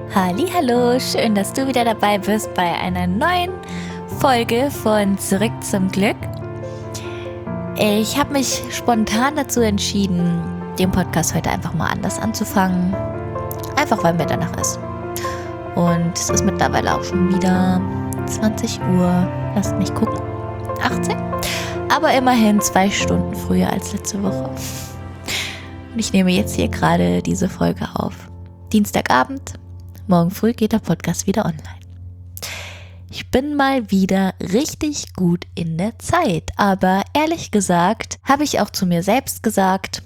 Hallihallo, schön, dass du wieder dabei bist bei einer neuen Folge von Zurück zum Glück. Ich habe mich spontan dazu entschieden, den Podcast heute einfach mal anders anzufangen. Einfach weil mir danach ist. Und es ist mittlerweile auch schon wieder 20 Uhr. Lasst mich gucken. 18. Aber immerhin 2 Stunden früher als letzte Woche. Und ich nehme jetzt hier gerade diese Folge auf. Dienstagabend. Morgen früh geht der Podcast wieder online. Ich bin mal wieder richtig gut in der Zeit, aber ehrlich gesagt habe ich auch zu mir selbst gesagt,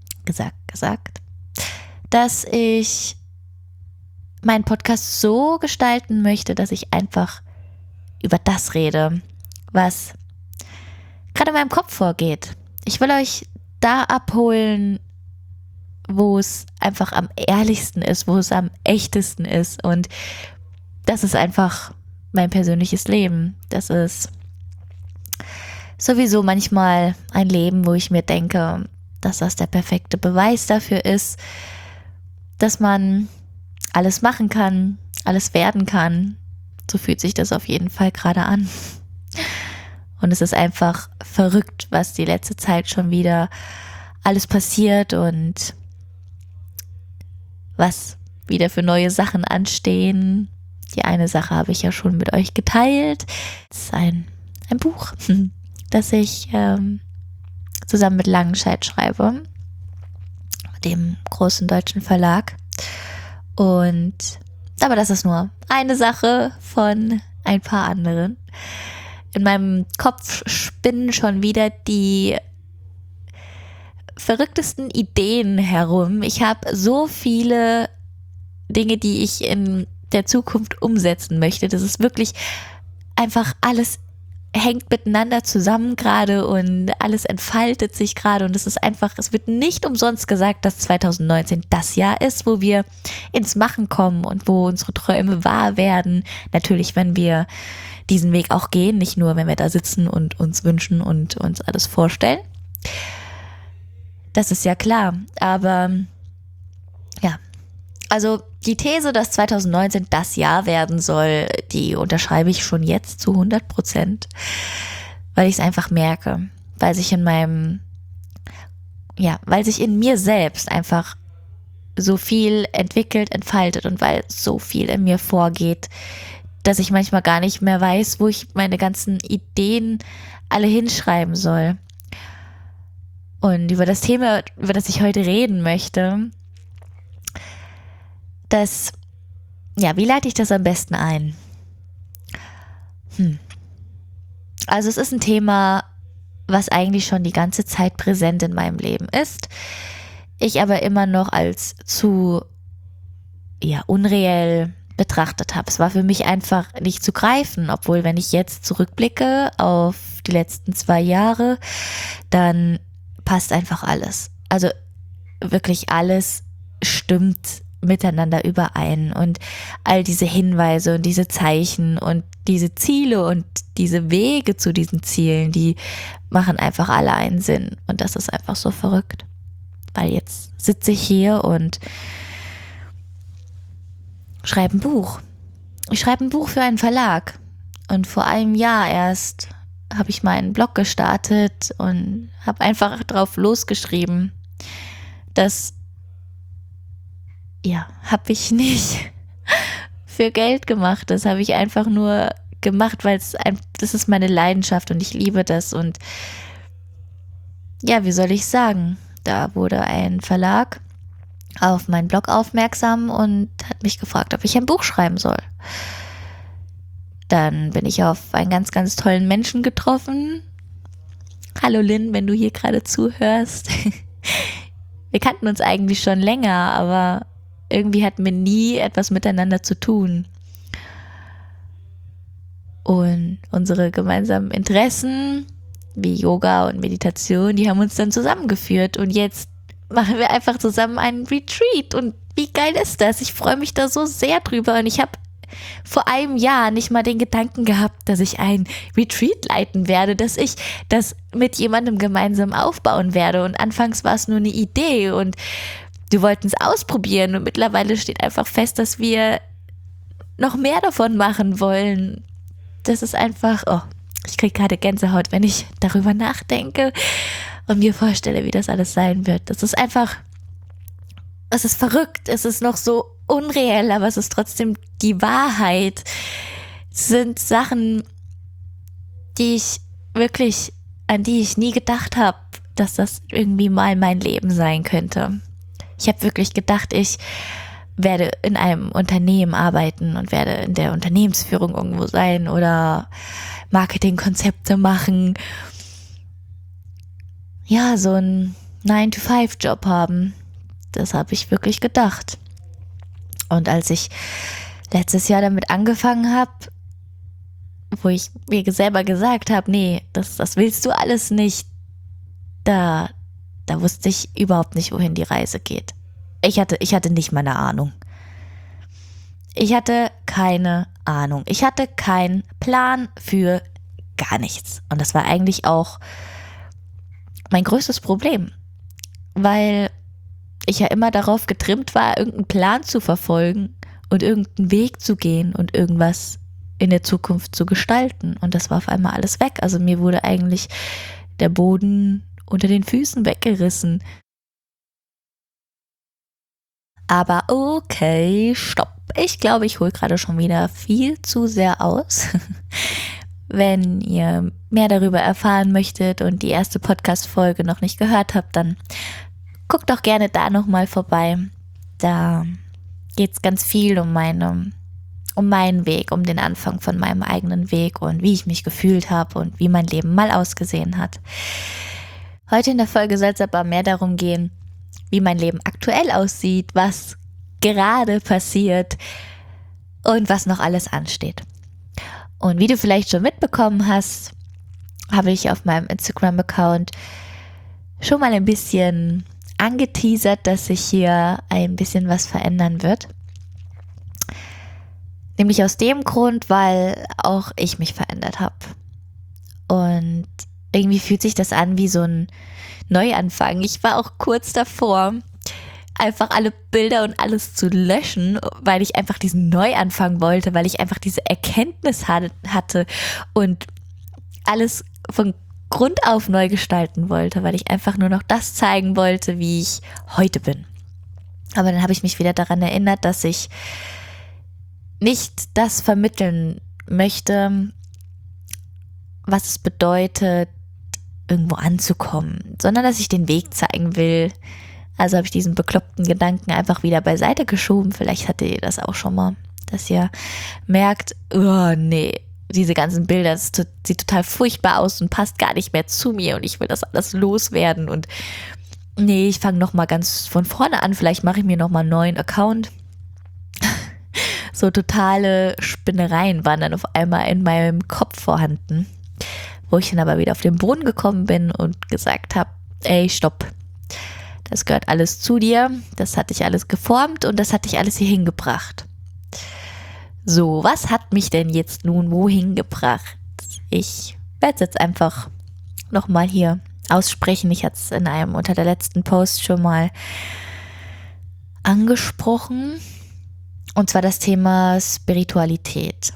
dass ich meinen Podcast so gestalten möchte, dass ich einfach über das rede, was gerade in meinem Kopf vorgeht. Ich will euch da abholen, wo es einfach am ehrlichsten ist, wo es am echtesten ist, und das ist einfach mein persönliches Leben. Das ist sowieso manchmal ein Leben, wo ich mir denke, dass das der perfekte Beweis dafür ist, dass man alles machen kann, alles werden kann. So fühlt sich das auf jeden Fall gerade an. Und es ist einfach verrückt, was die letzte Zeit schon wieder alles passiert und was wieder für neue Sachen anstehen. Die eine Sache habe ich ja schon mit euch geteilt. Es ist ein Buch, das ich zusammen mit Langenscheidt schreibe, dem großen deutschen Verlag. Aber das ist nur eine Sache von ein paar anderen. In meinem Kopf spinnen schon wieder die verrücktesten Ideen herum. Ich habe so viele Dinge, die ich in der Zukunft umsetzen möchte. Das ist wirklich einfach, alles hängt miteinander zusammen gerade und alles entfaltet sich gerade, und es ist einfach, es wird nicht umsonst gesagt, dass 2019 das Jahr ist, wo wir ins Machen kommen und wo unsere Träume wahr werden. Natürlich, wenn wir diesen Weg auch gehen, nicht nur, wenn wir da sitzen und uns wünschen und uns alles vorstellen. Das ist ja klar, aber ja, also die These, dass 2019 das Jahr werden soll, die unterschreibe ich schon jetzt zu 100%, weil ich es einfach merke, weil sich in mir selbst einfach so viel entwickelt, entfaltet und weil so viel in mir vorgeht, dass ich manchmal gar nicht mehr weiß, wo ich meine ganzen Ideen alle hinschreiben soll. Und über das Thema, über das ich heute reden möchte, wie leite ich das am besten ein? Also es ist ein Thema, was eigentlich schon die ganze Zeit präsent in meinem Leben ist. Ich aber immer noch als zu unreell betrachtet habe. Es war für mich einfach nicht zu greifen, obwohl, wenn ich jetzt zurückblicke auf die letzten 2 Jahre, dann passt einfach alles. Also wirklich alles stimmt miteinander überein, und all diese Hinweise und diese Zeichen und diese Ziele und diese Wege zu diesen Zielen, die machen einfach alle einen Sinn, und das ist einfach so verrückt, weil jetzt sitze ich hier und schreibe ein Buch. Ich schreibe ein Buch für einen Verlag, und vor einem Jahr erst habe ich meinen Blog gestartet und habe einfach drauf losgeschrieben. Das habe ich nicht für Geld gemacht. Das habe ich einfach nur gemacht, weil das ist meine Leidenschaft und ich liebe das. Und wie soll ich sagen? Da wurde ein Verlag auf meinen Blog aufmerksam und hat mich gefragt, ob ich ein Buch schreiben soll. Dann bin ich auf einen ganz, ganz tollen Menschen getroffen. Hallo Lynn, wenn du hier gerade zuhörst. Wir kannten uns eigentlich schon länger, aber irgendwie hatten wir nie etwas miteinander zu tun. Und unsere gemeinsamen Interessen, wie Yoga und Meditation, die haben uns dann zusammengeführt. Und jetzt machen wir einfach zusammen einen Retreat. Und wie geil ist das? Ich freue mich da so sehr drüber. Und ich habe vor einem Jahr nicht mal den Gedanken gehabt, dass ich ein Retreat leiten werde, dass ich das mit jemandem gemeinsam aufbauen werde. Und anfangs war es nur eine Idee und wir wollten es ausprobieren, und mittlerweile steht einfach fest, dass wir noch mehr davon machen wollen. Das ist einfach, ich kriege gerade Gänsehaut, wenn ich darüber nachdenke und mir vorstelle, wie das alles sein wird. Das ist einfach, es ist verrückt, es ist noch so unreell, aber es ist trotzdem die Wahrheit. Es sind Sachen, an die ich nie gedacht habe, dass das irgendwie mal mein Leben sein könnte. Ich habe wirklich gedacht, ich werde in einem Unternehmen arbeiten und werde in der Unternehmensführung irgendwo sein oder Marketingkonzepte machen. Ja, so einen 9-to-5-Job haben. Das habe ich wirklich gedacht. Und als ich letztes Jahr damit angefangen habe, wo ich mir selber gesagt habe, nee, das willst du alles nicht, da wusste ich überhaupt nicht, wohin die Reise geht. Ich hatte nicht mal eine Ahnung. Ich hatte keine Ahnung. Ich hatte keinen Plan für gar nichts. Und das war eigentlich auch mein größtes Problem, weil ich ja immer darauf getrimmt war, irgendeinen Plan zu verfolgen und irgendeinen Weg zu gehen und irgendwas in der Zukunft zu gestalten. Und das war auf einmal alles weg. Also mir wurde eigentlich der Boden unter den Füßen weggerissen. Aber okay, stopp. Ich glaube, ich hole gerade schon wieder viel zu sehr aus. Wenn ihr mehr darüber erfahren möchtet und die erste Podcast-Folge noch nicht gehört habt, dann guckt doch gerne da nochmal vorbei. Da geht es ganz viel um meinen Weg, um den Anfang von meinem eigenen Weg und wie ich mich gefühlt habe und wie mein Leben mal ausgesehen hat. Heute in der Folge soll es aber mehr darum gehen, wie mein Leben aktuell aussieht, was gerade passiert und was noch alles ansteht. Und wie du vielleicht schon mitbekommen hast, habe ich auf meinem Instagram-Account schon mal ein bisschen angeteasert, dass sich hier ein bisschen was verändern wird. Nämlich aus dem Grund, weil auch ich mich verändert habe. Und irgendwie fühlt sich das an wie so ein Neuanfang. Ich war auch kurz davor, einfach alle Bilder und alles zu löschen, weil ich einfach diesen Neuanfang wollte, weil ich einfach diese Erkenntnis hatte und alles von Grund auf neu gestalten wollte, weil ich einfach nur noch das zeigen wollte, wie ich heute bin. Aber dann habe ich mich wieder daran erinnert, dass ich nicht das vermitteln möchte, was es bedeutet, irgendwo anzukommen, sondern dass ich den Weg zeigen will. Also habe ich diesen bekloppten Gedanken einfach wieder beiseite geschoben. Vielleicht hattet ihr das auch schon mal, dass ihr merkt, oh nee, diese ganzen Bilder, das sieht total furchtbar aus und passt gar nicht mehr zu mir und ich will das alles loswerden und nee, ich fange nochmal ganz von vorne an, vielleicht mache ich mir nochmal einen neuen Account. So totale Spinnereien waren dann auf einmal in meinem Kopf vorhanden, wo ich dann aber wieder auf den Boden gekommen bin und gesagt habe, ey, stopp, das gehört alles zu dir, das hat dich alles geformt und das hat dich alles hier hingebracht. So, was hat mich denn jetzt nun wohin gebracht? Ich werde es jetzt einfach nochmal hier aussprechen. Ich hatte es in einem unter der letzten Post schon mal angesprochen. Und zwar das Thema Spiritualität.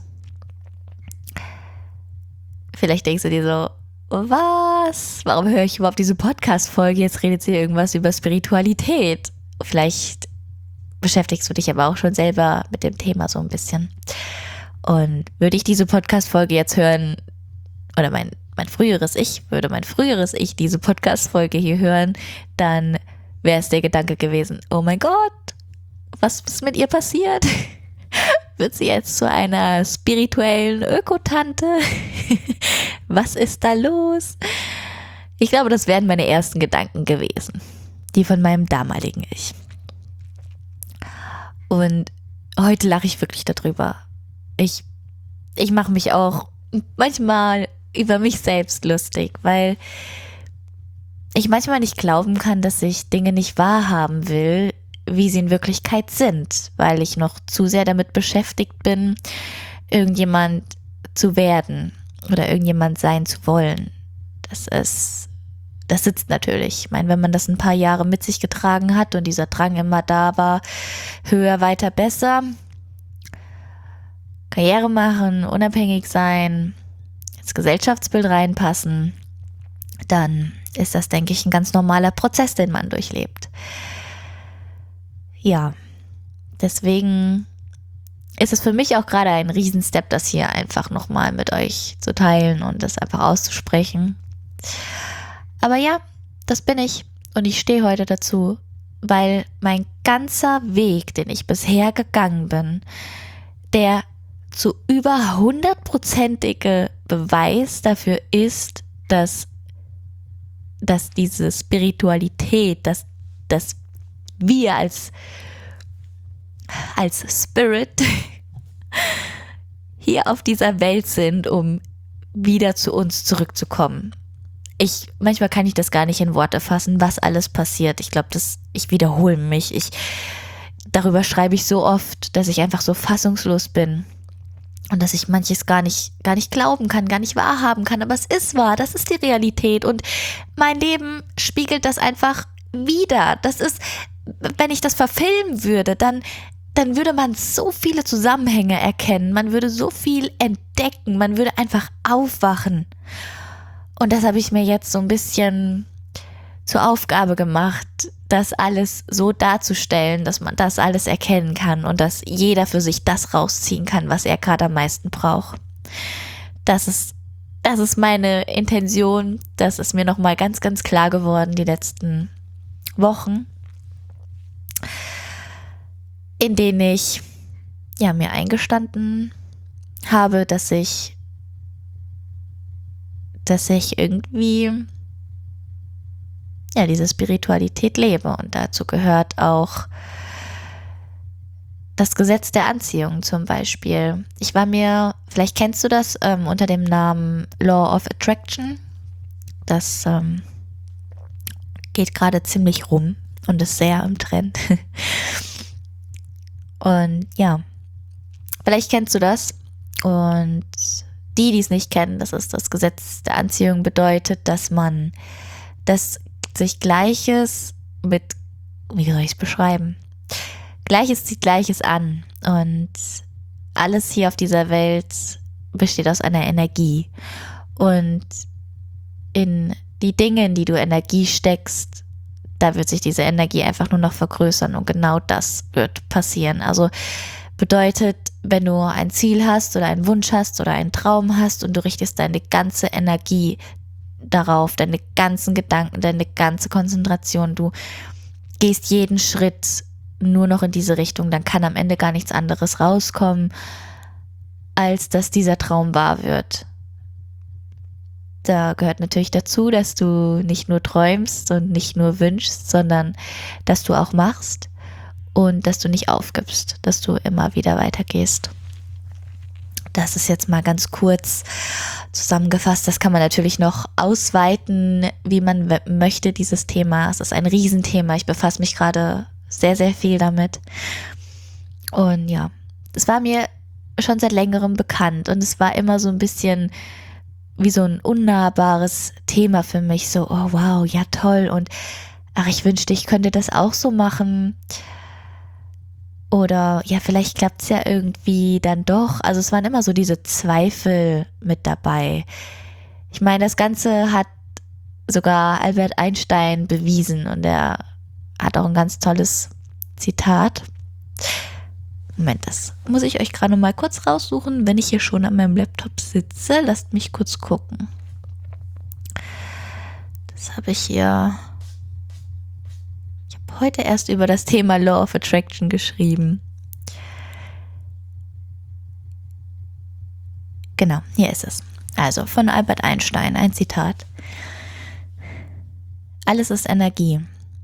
Vielleicht denkst du dir so, was? Warum höre ich überhaupt diese Podcast-Folge? Jetzt redet sie irgendwas über Spiritualität. Vielleicht beschäftigst du dich aber auch schon selber mit dem Thema so ein bisschen. Und würde ich diese Podcast-Folge jetzt hören, oder mein früheres Ich diese Podcast-Folge hier hören, dann wäre es der Gedanke gewesen, oh mein Gott, was ist mit ihr passiert? Wird sie jetzt zu einer spirituellen Ökotante? Was ist da los? Ich glaube, das wären meine ersten Gedanken gewesen. Die von meinem damaligen Ich. Und heute lache ich wirklich darüber. Ich mache mich auch manchmal über mich selbst lustig, weil ich manchmal nicht glauben kann, dass ich Dinge nicht wahrhaben will, wie sie in Wirklichkeit sind, weil ich noch zu sehr damit beschäftigt bin, irgendjemand zu werden oder irgendjemand sein zu wollen. Das sitzt natürlich. Ich meine, wenn man das ein paar Jahre mit sich getragen hat und dieser Drang immer da war, höher, weiter, besser, Karriere machen, unabhängig sein, ins Gesellschaftsbild reinpassen, dann ist das, denke ich, ein ganz normaler Prozess, den man durchlebt. Ja, deswegen ist es für mich auch gerade ein Riesenstep, das hier einfach nochmal mit euch zu teilen und das einfach auszusprechen. Aber ja, das bin ich und ich stehe heute dazu, weil mein ganzer Weg, den ich bisher gegangen bin, der zu über 100%ige Beweis dafür ist, dass diese Spiritualität, dass wir als Spirit hier auf dieser Welt sind, um wieder zu uns zurückzukommen. Manchmal kann ich das gar nicht in Worte fassen, was alles passiert. Ich glaube, ich wiederhole mich. Darüber schreibe ich so oft, dass ich einfach so fassungslos bin. Und dass ich manches gar nicht glauben kann, gar nicht wahrhaben kann. Aber es ist wahr, das ist die Realität. Und mein Leben spiegelt das einfach wider. Das ist, wenn ich das verfilmen würde, dann würde man so viele Zusammenhänge erkennen. Man würde so viel entdecken. Man würde einfach aufwachen. Und das habe ich mir jetzt so ein bisschen zur Aufgabe gemacht, das alles so darzustellen, dass man das alles erkennen kann und dass jeder für sich das rausziehen kann, was er gerade am meisten braucht. Das ist meine Intention. Das ist mir nochmal ganz, ganz klar geworden die letzten Wochen, in denen ich mir eingestanden habe, dass ich irgendwie diese Spiritualität lebe. Und dazu gehört auch das Gesetz der Anziehung zum Beispiel. Vielleicht kennst du das unter dem Namen Law of Attraction. Das geht gerade ziemlich rum und ist sehr im Trend. Und ja, vielleicht kennst du das. Und die es nicht kennen, das ist das Gesetz der Anziehung, bedeutet, dass sich Gleiches wie soll ich es beschreiben? Gleiches zieht Gleiches an und alles hier auf dieser Welt besteht aus einer Energie. Und in die Dinge, in die du Energie steckst, da wird sich diese Energie einfach nur noch vergrößern und genau das wird passieren. Also bedeutet, wenn du ein Ziel hast oder einen Wunsch hast oder einen Traum hast und du richtest deine ganze Energie darauf, deine ganzen Gedanken, deine ganze Konzentration, du gehst jeden Schritt nur noch in diese Richtung, dann kann am Ende gar nichts anderes rauskommen, als dass dieser Traum wahr wird. Da gehört natürlich dazu, dass du nicht nur träumst und nicht nur wünschst, sondern dass du auch machst. Und dass du nicht aufgibst, dass du immer wieder weitergehst. Das ist jetzt mal ganz kurz zusammengefasst. Das kann man natürlich noch ausweiten, wie man möchte, dieses Thema. Es ist ein Riesenthema. Ich befasse mich gerade sehr, sehr viel damit. Und ja, es war mir schon seit längerem bekannt. Und es war immer so ein bisschen wie so ein unnahbares Thema für mich. So, oh wow, ja toll. Und ach, ich wünschte, ich könnte das auch so machen. Oder ja, vielleicht klappt es ja irgendwie dann doch. Also es waren immer so diese Zweifel mit dabei. Ich meine, das Ganze hat sogar Albert Einstein bewiesen und er hat auch ein ganz tolles Zitat. Moment, das muss ich euch gerade mal kurz raussuchen, wenn ich hier schon an meinem Laptop sitze. Lasst mich kurz gucken. Das habe ich hier... heute erst über das Thema Law of Attraction geschrieben. Genau, hier ist es. Also von Albert Einstein, ein Zitat. Alles ist Energie.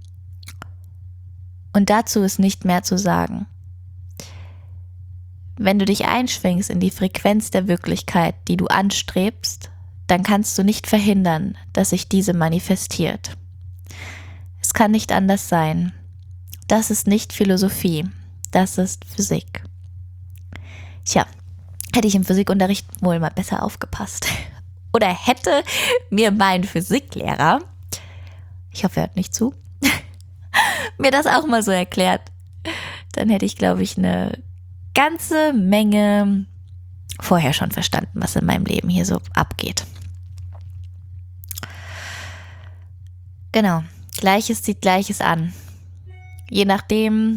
Und dazu ist nicht mehr zu sagen. Wenn du dich einschwingst in die Frequenz der Wirklichkeit, die du anstrebst, dann kannst du nicht verhindern, dass sich diese manifestiert. Es kann nicht anders sein. Das ist nicht Philosophie, das ist Physik. Tja, hätte ich im Physikunterricht wohl mal besser aufgepasst. Oder hätte mir mein Physiklehrer, ich hoffe, er hört nicht zu, mir das auch mal so erklärt, dann hätte ich, glaube ich, eine ganze Menge vorher schon verstanden, was in meinem Leben hier so abgeht. Genau, Gleiches zieht Gleiches an. Je nachdem,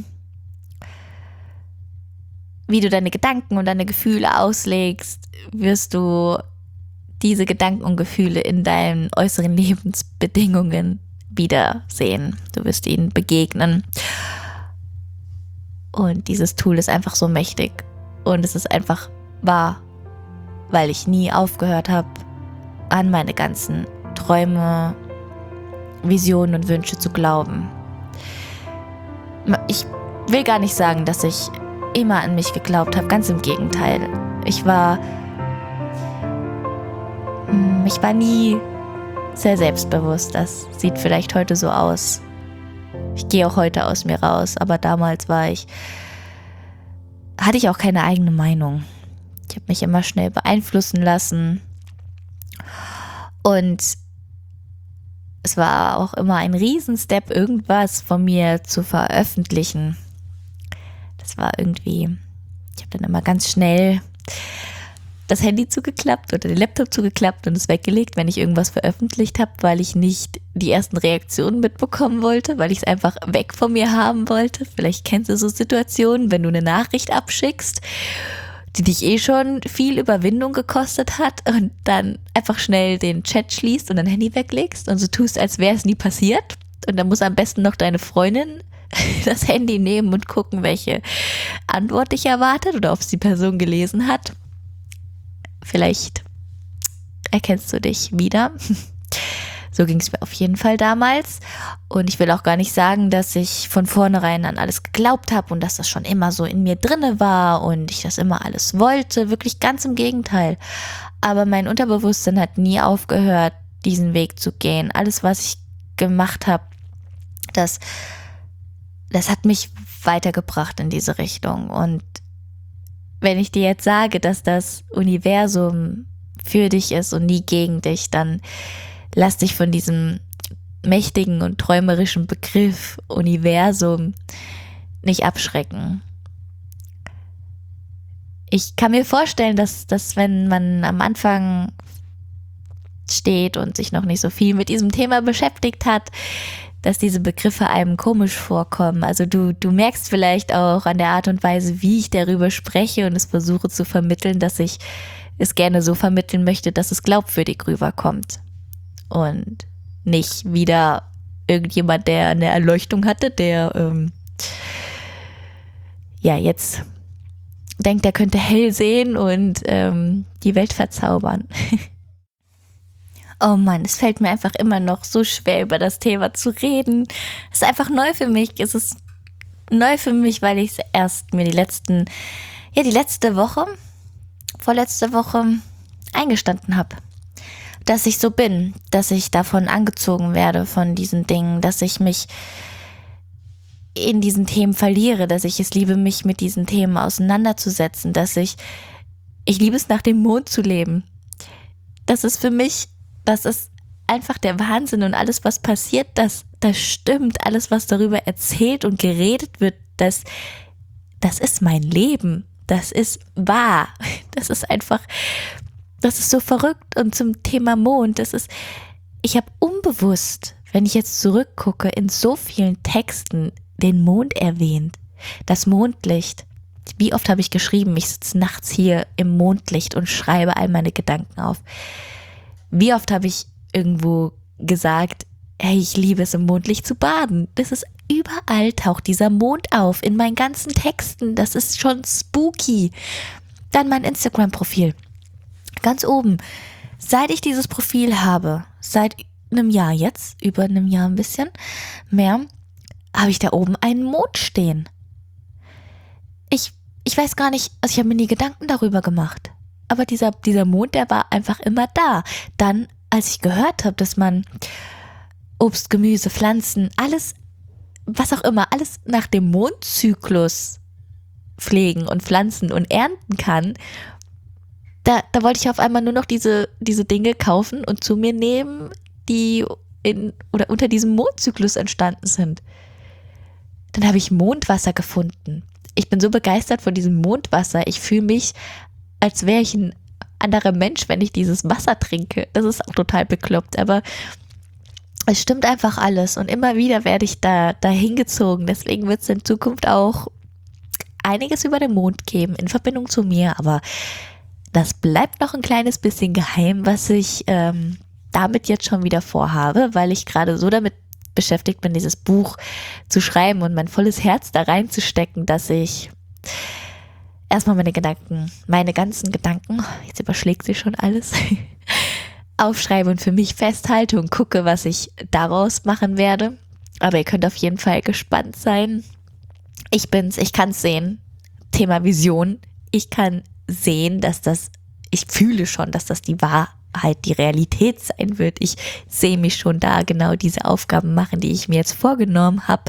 wie du deine Gedanken und deine Gefühle auslegst, wirst du diese Gedanken und Gefühle in deinen äußeren Lebensbedingungen wiedersehen. Du wirst ihnen begegnen. Und dieses Tool ist einfach so mächtig. Und es ist einfach wahr, weil ich nie aufgehört habe, an meine ganzen Träume, Visionen und Wünsche zu glauben. Ich will gar nicht sagen, dass ich immer an mich geglaubt habe, ganz im Gegenteil. Ich war nie sehr selbstbewusst. Das sieht vielleicht heute so aus. Ich gehe auch heute aus mir raus, aber damals hatte ich auch keine eigene Meinung. Ich habe mich immer schnell beeinflussen lassen und es war auch immer ein Riesenstep, irgendwas von mir zu veröffentlichen. Das war irgendwie, ich habe dann immer ganz schnell das Handy zugeklappt oder den Laptop zugeklappt und es weggelegt, wenn ich irgendwas veröffentlicht habe, weil ich nicht die ersten Reaktionen mitbekommen wollte, weil ich es einfach weg von mir haben wollte. Vielleicht kennst du so Situationen, wenn du eine Nachricht abschickst, die dich schon viel Überwindung gekostet hat und dann einfach schnell den Chat schließt und dein Handy weglegst und so tust, als wäre es nie passiert. Und dann muss am besten noch deine Freundin das Handy nehmen und gucken, welche Antwort dich erwartet oder ob es die Person gelesen hat. Vielleicht erkennst du dich wieder. So ging es mir auf jeden Fall damals. Und ich will auch gar nicht sagen, dass ich von vornherein an alles geglaubt habe und dass das schon immer so in mir drinne war und ich das immer alles wollte. Wirklich ganz im Gegenteil. Aber mein Unterbewusstsein hat nie aufgehört, diesen Weg zu gehen. Alles, was ich gemacht habe, das hat mich weitergebracht in diese Richtung. Und wenn ich dir jetzt sage, dass das Universum für dich ist und nie gegen dich, dann lass dich von diesem mächtigen und träumerischen Begriff Universum nicht abschrecken. Ich kann mir vorstellen, dass wenn man am Anfang steht und sich noch nicht so viel mit diesem Thema beschäftigt hat, dass diese Begriffe einem komisch vorkommen. Also du merkst vielleicht auch an der Art und Weise, wie ich darüber spreche und es versuche zu vermitteln, dass ich es gerne so vermitteln möchte, dass es glaubwürdig rüberkommt. Und nicht wieder irgendjemand, der eine Erleuchtung hatte, der jetzt denkt, er könnte hell sehen und die Welt verzaubern. Oh Mann, es fällt mir einfach immer noch so schwer, über das Thema zu reden. Es ist einfach neu für mich. Es ist neu für mich, weil ich es erst mir vorletzte Woche eingestanden habe. Dass ich so bin, dass ich davon angezogen werde, von diesen Dingen, dass ich mich in diesen Themen verliere, dass ich es liebe, mich mit diesen Themen auseinanderzusetzen, dass ich liebe es, nach dem Mond zu leben. Das ist für mich, das ist einfach der Wahnsinn und alles, was passiert, das stimmt. Alles, was darüber erzählt und geredet wird, das ist mein Leben. Das ist wahr. Das ist so verrückt. Und zum Thema Mond, ich habe unbewusst, wenn ich jetzt zurückgucke, in so vielen Texten den Mond erwähnt. Das Mondlicht. Wie oft habe ich geschrieben, ich sitze nachts hier im Mondlicht und schreibe all meine Gedanken auf. Wie oft habe ich irgendwo gesagt, hey, ich liebe es, im Mondlicht zu baden. Das ist überall, taucht dieser Mond auf, in meinen ganzen Texten. Das ist schon spooky. Dann mein Instagram-Profil. Ganz oben. Seit ich dieses Profil habe, seit einem Jahr jetzt, über einem Jahr ein bisschen mehr, habe ich da oben einen Mond stehen. Ich weiß gar nicht, also ich habe mir nie Gedanken darüber gemacht. Aber dieser Mond, der war einfach immer da. Dann, als ich gehört habe, dass man Obst, Gemüse, Pflanzen, alles, was auch immer, alles nach dem Mondzyklus pflegen und pflanzen und ernten kann, da wollte ich auf einmal nur noch diese Dinge kaufen und zu mir nehmen, die unter diesem Mondzyklus entstanden sind. Dann habe ich Mondwasser gefunden. Ich bin so begeistert von diesem Mondwasser. Ich fühle mich, als wäre ich ein anderer Mensch, wenn ich dieses Wasser trinke. Das ist auch total bekloppt, aber es stimmt einfach alles und immer wieder werde ich da hingezogen. Deswegen wird es in Zukunft auch einiges über den Mond geben in Verbindung zu mir, aber das bleibt noch ein kleines bisschen geheim, was ich damit jetzt schon wieder vorhabe, weil ich gerade so damit beschäftigt bin, dieses Buch zu schreiben und mein volles Herz da reinzustecken, dass ich erstmal meine ganzen Gedanken, jetzt überschlägt sich schon alles, aufschreibe und für mich festhalte und gucke, was ich daraus machen werde. Aber ihr könnt auf jeden Fall gespannt sein. Ich kann es sehen. Thema Vision. Ich kann sehen, ich fühle schon, dass das die Wahrheit, die Realität sein wird. Ich sehe mich schon da genau diese Aufgaben machen, die ich mir jetzt vorgenommen habe.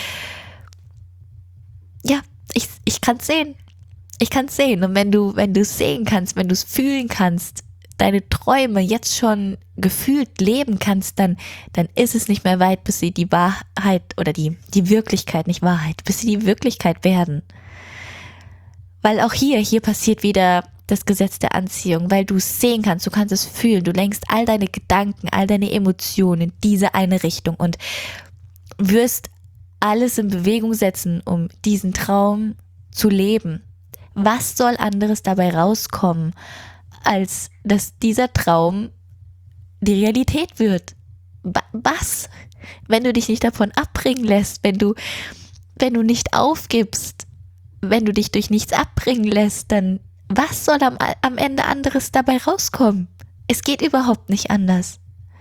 Ja, ich kann es sehen. Ich kann es sehen. Und wenn du es sehen kannst, wenn du es fühlen kannst, deine Träume jetzt schon gefühlt leben kannst, dann ist es nicht mehr weit, bis sie die Wahrheit oder die Wirklichkeit, nicht Wahrheit, bis sie die Wirklichkeit werden. Weil auch hier passiert wieder das Gesetz der Anziehung, weil du es sehen kannst, du kannst es fühlen, du lenkst all deine Gedanken, all deine Emotionen in diese eine Richtung und wirst alles in Bewegung setzen, um diesen Traum zu leben. Was soll anderes dabei rauskommen, als dass dieser Traum die Realität wird? Was? Wenn du dich nicht davon abbringen lässt, wenn du nicht aufgibst, wenn du dich durch nichts abbringen lässt, dann was soll am Ende anderes dabei rauskommen? Es geht überhaupt nicht anders.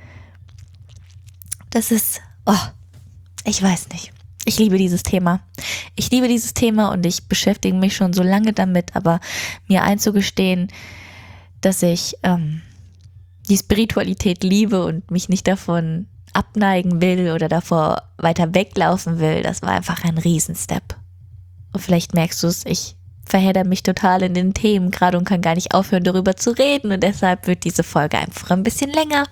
Ich weiß nicht. Ich liebe dieses Thema. Ich liebe dieses Thema und ich beschäftige mich schon so lange damit, aber mir einzugestehen, dass ich die Spiritualität liebe und mich nicht davon abneigen will oder davor weiter weglaufen will, das war einfach ein Riesenstep. Und vielleicht merkst du es, ich verhedder mich total in den Themen gerade und kann gar nicht aufhören, darüber zu reden und deshalb wird diese Folge einfach ein bisschen länger,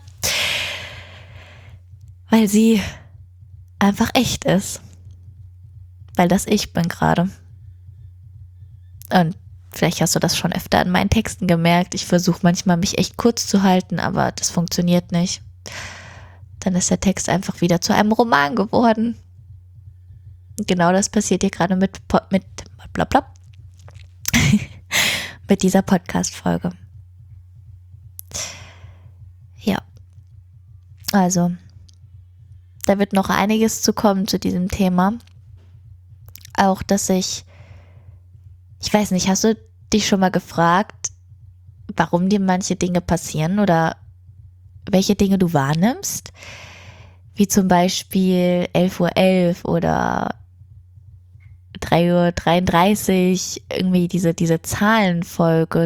weil sie einfach echt ist. Weil das ich bin gerade. Und vielleicht hast du das schon öfter an meinen Texten gemerkt. Ich versuche manchmal, mich echt kurz zu halten, aber das funktioniert nicht. Dann ist der Text einfach wieder zu einem Roman geworden. Und genau das passiert hier gerade mit mit dieser Podcast-Folge. Ja. Also, da wird noch einiges zu kommen zu diesem Thema. Auch, dass ich weiß nicht, hast du dich schon mal gefragt, warum dir manche Dinge passieren oder welche Dinge du wahrnimmst? Wie zum Beispiel 11:11 Uhr oder 3:33 Uhr, irgendwie diese Zahlenfolge,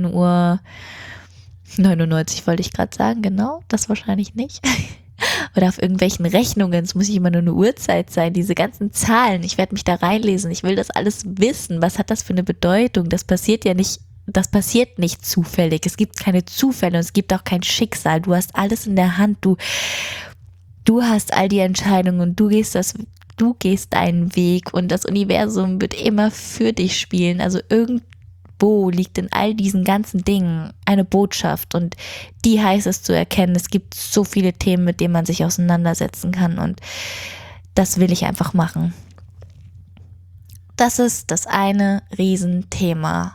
9:99 Uhr wollte ich gerade sagen, genau, das wahrscheinlich nicht. Oder auf irgendwelchen Rechnungen, es muss nicht immer nur eine Uhrzeit sein, diese ganzen Zahlen, ich werde mich da reinlesen, ich will das alles wissen, was hat das für eine Bedeutung, das passiert nicht zufällig, es gibt keine Zufälle und es gibt auch kein Schicksal, du hast alles in der Hand, du hast all die Entscheidungen und du gehst deinen Weg und das Universum wird immer für dich spielen, also irgendwo liegt in all diesen ganzen Dingen eine Botschaft und die heißt es zu erkennen. Es gibt so viele Themen, mit denen man sich auseinandersetzen kann und das will ich einfach machen. Das ist das eine Riesenthema.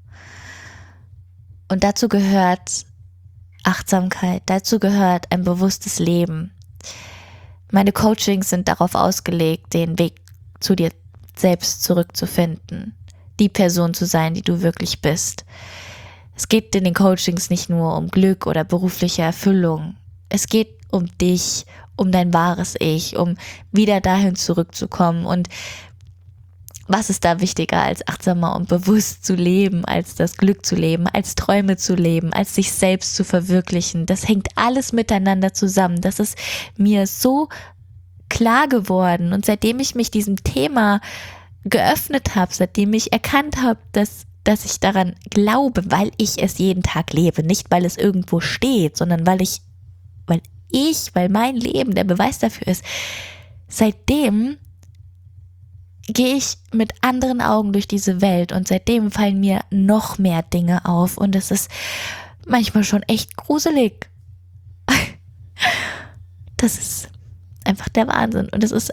Und dazu gehört Achtsamkeit, dazu gehört ein bewusstes Leben. Meine Coachings sind darauf ausgelegt, den Weg zu dir selbst zurückzufinden. Die Person zu sein, die du wirklich bist. Es geht in den Coachings nicht nur um Glück oder berufliche Erfüllung. Es geht um dich, um dein wahres Ich, um wieder dahin zurückzukommen. Und was ist da wichtiger, als achtsamer und bewusst zu leben, als das Glück zu leben, als Träume zu leben, als sich selbst zu verwirklichen? Das hängt alles miteinander zusammen. Das ist mir so klar geworden. Und seitdem ich mich diesem Thema geöffnet habe, seitdem ich erkannt habe, dass ich daran glaube, weil ich es jeden Tag lebe, nicht weil es irgendwo steht, sondern weil mein Leben der Beweis dafür ist. Seitdem gehe ich mit anderen Augen durch diese Welt und seitdem fallen mir noch mehr Dinge auf und es ist manchmal schon echt gruselig. Das ist einfach der Wahnsinn und es ist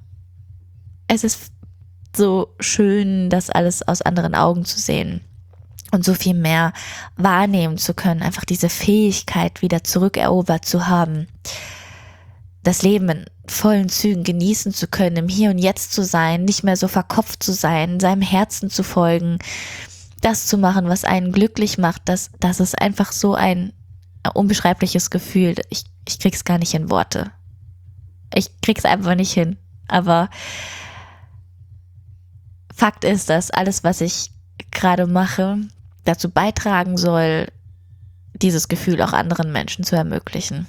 so schön, das alles aus anderen Augen zu sehen und so viel mehr wahrnehmen zu können, einfach diese Fähigkeit wieder zurückerobert zu haben, das Leben in vollen Zügen genießen zu können, im Hier und Jetzt zu sein, nicht mehr so verkopft zu sein, seinem Herzen zu folgen, das zu machen, was einen glücklich macht, das ist einfach so ein unbeschreibliches Gefühl. Ich krieg's gar nicht in Worte. Ich krieg's einfach nicht hin. Aber Fakt ist, dass alles, was ich gerade mache, dazu beitragen soll, dieses Gefühl auch anderen Menschen zu ermöglichen.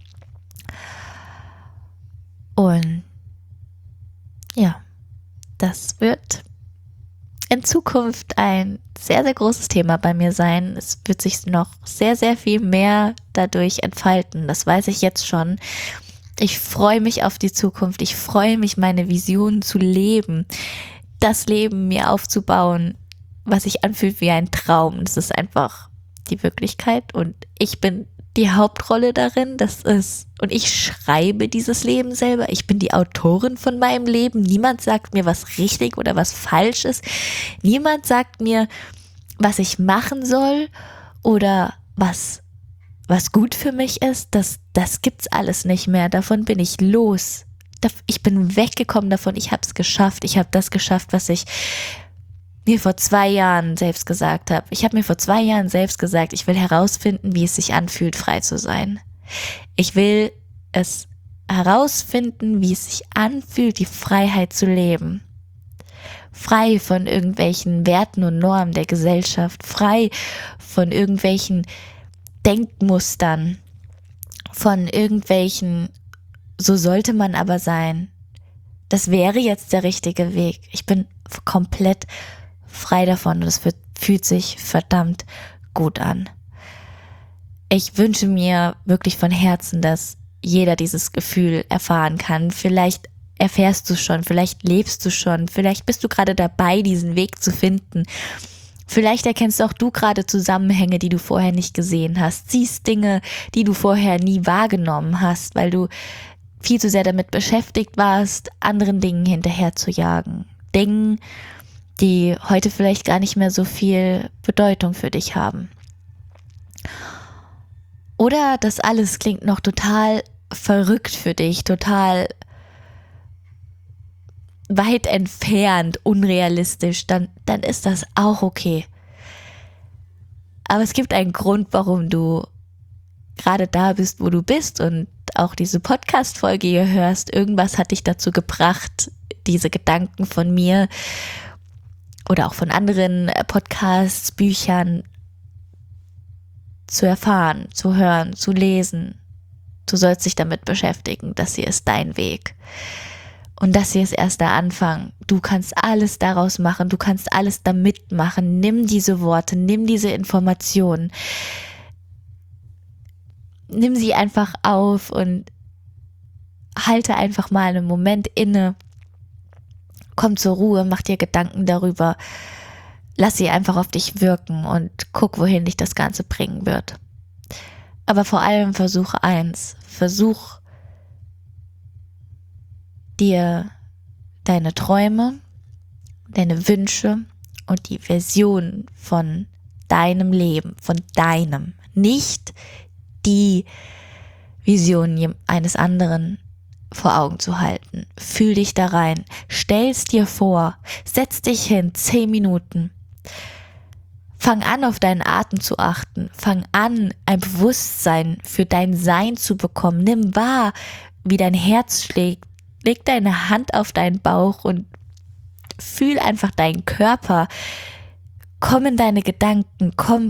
Und ja, das wird in Zukunft ein sehr, sehr großes Thema bei mir sein. Es wird sich noch sehr, sehr viel mehr dadurch entfalten. Das weiß ich jetzt schon. Ich freue mich auf die Zukunft. Ich freue mich, meine Visionen zu leben. Das Leben mir aufzubauen, was sich anfühlt wie ein Traum. Das ist einfach die Wirklichkeit und ich bin die Hauptrolle darin, und ich schreibe dieses Leben selber. Ich bin die Autorin von meinem Leben. Niemand sagt mir, was richtig oder was falsch ist. Niemand sagt mir, was ich machen soll oder was gut für mich ist. Das gibt's alles nicht mehr. Davon bin ich los. Ich bin weggekommen davon. Ich habe es geschafft. Ich habe das geschafft, was ich mir vor 2 Jahren selbst gesagt habe. Ich habe mir vor 2 Jahren selbst gesagt, ich will herausfinden, wie es sich anfühlt, frei zu sein. Ich will es herausfinden, wie es sich anfühlt, die Freiheit zu leben. Frei von irgendwelchen Werten und Normen der Gesellschaft, frei von irgendwelchen Denkmustern, von irgendwelchen, so sollte man aber sein. Das wäre jetzt der richtige Weg. Ich bin komplett frei davon und es fühlt sich verdammt gut an. Ich wünsche mir wirklich von Herzen, dass jeder dieses Gefühl erfahren kann. Vielleicht erfährst du schon, vielleicht lebst du schon, vielleicht bist du gerade dabei, diesen Weg zu finden. Vielleicht erkennst auch du gerade Zusammenhänge, die du vorher nicht gesehen hast, siehst Dinge, die du vorher nie wahrgenommen hast, weil du viel zu sehr damit beschäftigt warst, anderen Dingen hinterher zu jagen. Dingen, die heute vielleicht gar nicht mehr so viel Bedeutung für dich haben. Oder das alles klingt noch total verrückt für dich, total weit entfernt, unrealistisch, dann ist das auch okay. Aber es gibt einen Grund, warum du gerade da bist, wo du bist und auch diese Podcast-Folge hier hörst. Irgendwas hat dich dazu gebracht, diese Gedanken von mir oder auch von anderen Podcasts, Büchern zu erfahren, zu hören, zu lesen. Du sollst dich damit beschäftigen. Das hier ist dein Weg. Und das hier ist erst der Anfang. Du kannst alles daraus machen. Du kannst alles damit machen. Nimm diese Worte, nimm diese Informationen. Nimm sie einfach auf und halte einfach mal einen Moment inne. Komm zur Ruhe, mach dir Gedanken darüber. Lass sie einfach auf dich wirken und guck, wohin dich das Ganze bringen wird. Aber vor allem versuche eins. Versuch dir deine Träume, deine Wünsche und die Version von deinem Leben, von deinem, nicht die Vision eines anderen vor Augen zu halten. Fühl dich da rein, stell's dir vor, setz dich hin, 10 Minuten. Fang an, auf deinen Atem zu achten. Fang an, ein Bewusstsein für dein Sein zu bekommen. Nimm wahr, wie dein Herz schlägt. Leg deine Hand auf deinen Bauch und fühl einfach deinen Körper. Komm in deine Gedanken. Komm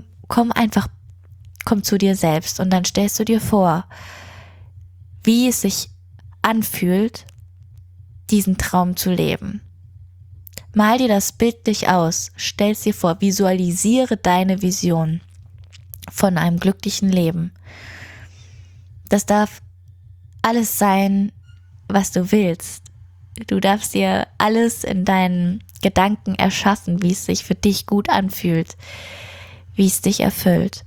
zu dir selbst und dann stellst du dir vor, wie es sich anfühlt, diesen Traum zu leben. Mal dir das bildlich aus, stell's dir vor, visualisiere deine Vision von einem glücklichen Leben. Das darf alles sein, was du willst. Du darfst dir alles in deinen Gedanken erschaffen, wie es sich für dich gut anfühlt, wie es dich erfüllt.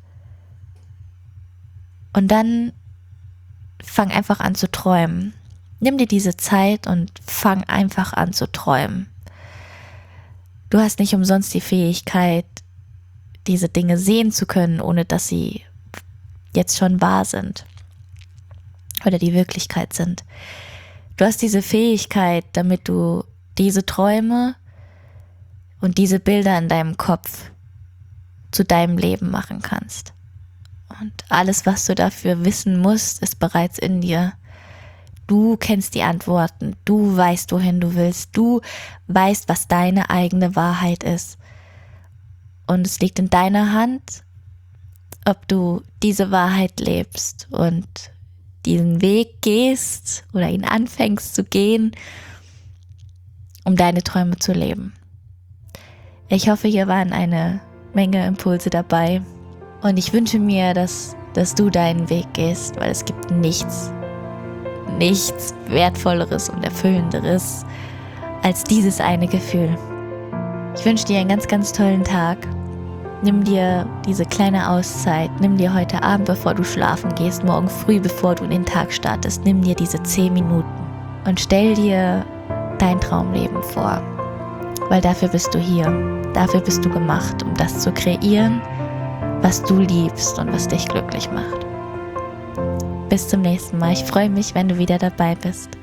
Und dann fang einfach an zu träumen. Nimm dir diese Zeit und fang einfach an zu träumen. Du hast nicht umsonst die Fähigkeit, diese Dinge sehen zu können, ohne dass sie jetzt schon wahr sind oder die Wirklichkeit sind. Du hast diese Fähigkeit, damit du diese Träume und diese Bilder in deinem Kopf zu deinem Leben machen kannst. Und alles, was du dafür wissen musst, ist bereits in dir. Du kennst die Antworten, du weißt, wohin du willst, du weißt, was deine eigene Wahrheit ist. Und es liegt in deiner Hand, ob du diese Wahrheit lebst und diesen Weg gehst oder ihn anfängst zu gehen, um deine Träume zu leben. Ich hoffe, hier waren eine Menge Impulse dabei und ich wünsche mir, dass du deinen Weg gehst, weil es gibt nichts Wertvolleres und Erfüllenderes als dieses eine Gefühl. Ich wünsche dir einen ganz, ganz tollen Tag. Nimm dir diese kleine Auszeit, nimm dir heute Abend, bevor du schlafen gehst, morgen früh, bevor du in den Tag startest, nimm dir diese 10 Minuten und stell dir dein Traumleben vor, weil dafür bist du hier, dafür bist du gemacht, um das zu kreieren, was du liebst und was dich glücklich macht. Bis zum nächsten Mal, ich freue mich, wenn du wieder dabei bist.